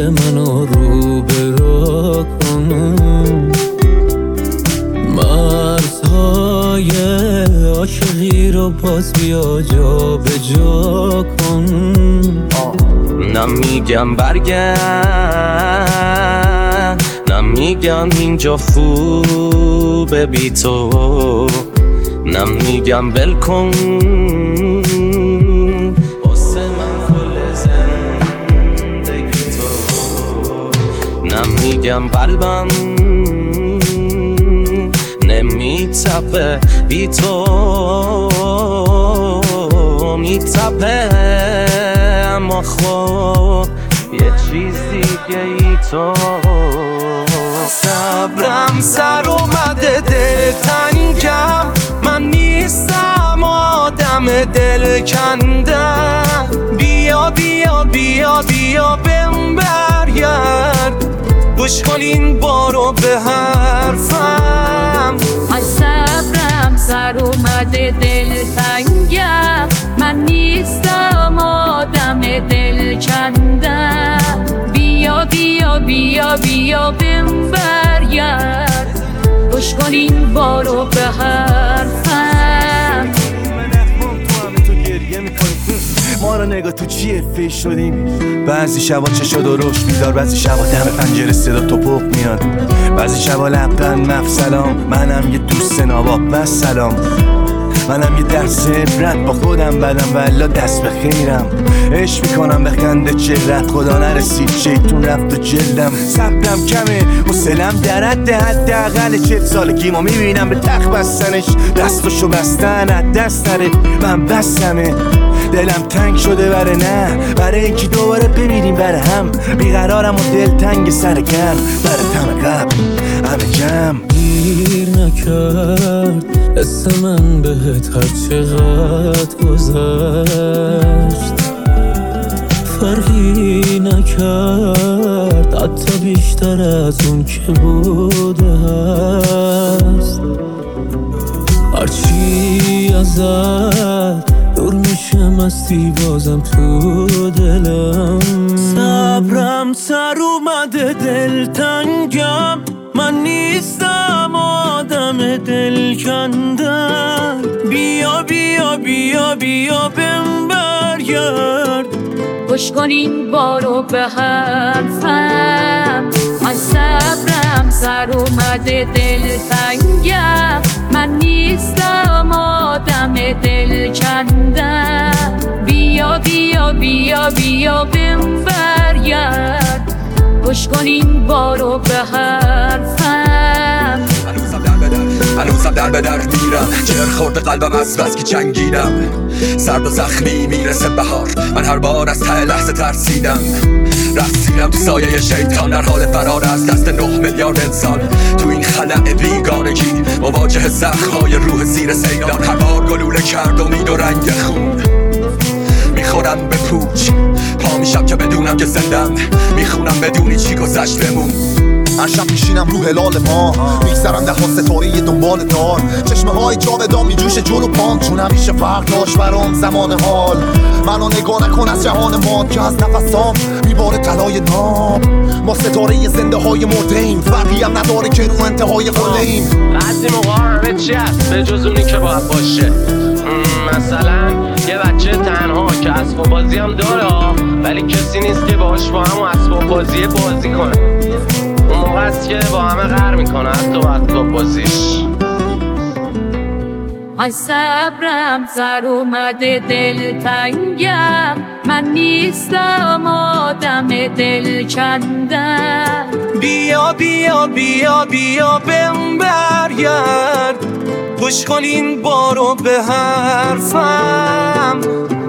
منو روبرو کن، مرزهای عاشقی رو باز بیا جا به جا کن. نمیگم برگرد، نمیگم اینجا خوبه بی تو، نمیگم ول کن واسه من کل زندگی تو، نمیگم قلبم نمیتپه بی تو، میتپه اما خب یه چیز دیگه ای تو. صبرم سر اومده دل تنگم، من نیستم آدم دل کندم، بیا بیا بیا بیا بهم برگرد، گوش کن این بارو به حرفم. از صبرم سر اومده دل تنگم، من نیستم آدم دل کندم، بیا بیا بیا بیا بهم برگرد، گوش کن این بارو به حرفم. ما رو نگاه تو چیه فیش شدیم، بعضی شبا چشا درشت بیدار، بعضی شبا دم پنجره صدا توپق میاد، بعضی شبا لبخند مف سلام، منم یه دوست ناباب و سلام، منم یه درس عبرت با خودم بدم والا دست به خیرم، عشق میکنم به خنده چهرت، خدا نرسید شیطون رفت و جلدم، صبرم کمه حوصله‌ام در حد حداقل 40 سالگیمو میبینم به تخت بستنش، دستشو بستن از دست نره، من بستمه، دلم تنگ شده بره نه برای اینکه دوباره بمیریم بره هم، بیقرارم و دل تنگ سر گرم بره تم قبل همه جمع. گیر نکرد حس من بهت هر چقدر گذشت، فرقی نکرد حتی بیشتر از اون که بوده هست، هرچی ازت دور میشه مستی بازم تو دلم. صبرم سر اومده دل تنگم، من نیستم آدم دل کندن، بیا بیا بیا بیا بهم برگرد، گوش کن این بارو به حرفم. از صبرم سر اومده دل تنگم، من نیستم آدم دل کندم، بیا بیا بیا بیا بهم برگرد، گوش کن این بارو به حرفم. هنوزم در به در میرم، جر خورد قلبم از بس که چنگیدم، سرد و زخمی میرسه بهار، من هر بار از ته لحظه ترسیدم، رسیدم تو سایه شیطان در حال فرار از دست 9 میلیارد انسان، تو این خلأ بیگانگی مواجه زخم‌های روح زیر سیلان، هر بار گلوله کرد امید و رنگ خون، میخورم به پوچ پا میشم که بدونم که زندم، میخونم بدونی چی گذشت بمون. هر شب میشینم رو هلال ما، میگذرم ده ها ستاره دنبال دار، چشمه های جاودان میجوشه جلو پام، چون همیشه فرق داشت برام زمان حال، منو نگاه نکن از جهان ما که از نفسام میباره طلای نام، ما ستاره زنده های مرده‌ایم، فرقی هم نداره که رو انتهای قله‌ایم. بعضی موقع همه چی هست به جز اونی که باید باشه، مثلا یه بچه تنها که اسباب بازی هم داره ولی کسی نیست که باهاش با هم اسباب بازی کنه، اون موقع است که با همه قهر میکنه حتی با اسباب بازیش. از صبرم سر اومده دل تنگم، من نیستم آدم دل کندم، بیا بیا بیا بیا بهم برگرد، گوش کن این بارو به حرفم.